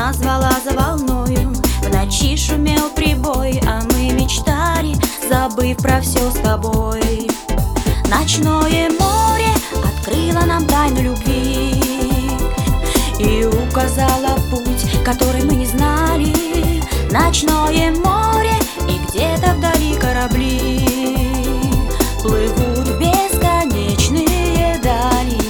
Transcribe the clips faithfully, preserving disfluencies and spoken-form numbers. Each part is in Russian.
нас звала за волною, в ночи шумел прибой, а мы мечтали, забыв про все с тобой. Ночное море открыло нам тайну любви и указало путь, который мы не знали. Ночное море, и где-то вдали корабли плывут в бесконечные дали.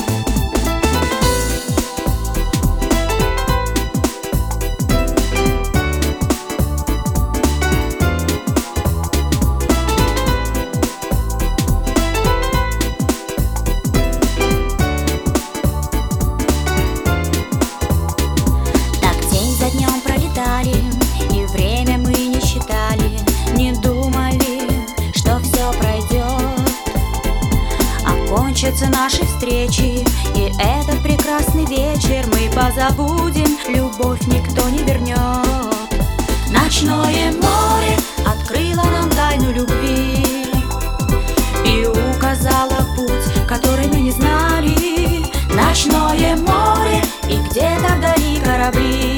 Так день за днем пролетали, и время мы не считали, не думали, что все пройдет, окончатся наши встречи, и этот прекрасный вечер мы позабудем, любовь никто не вернет. Ночное море открыло нам тайну любви и указало путь, который мы не знали. Ночное море, и где-то вдали корабли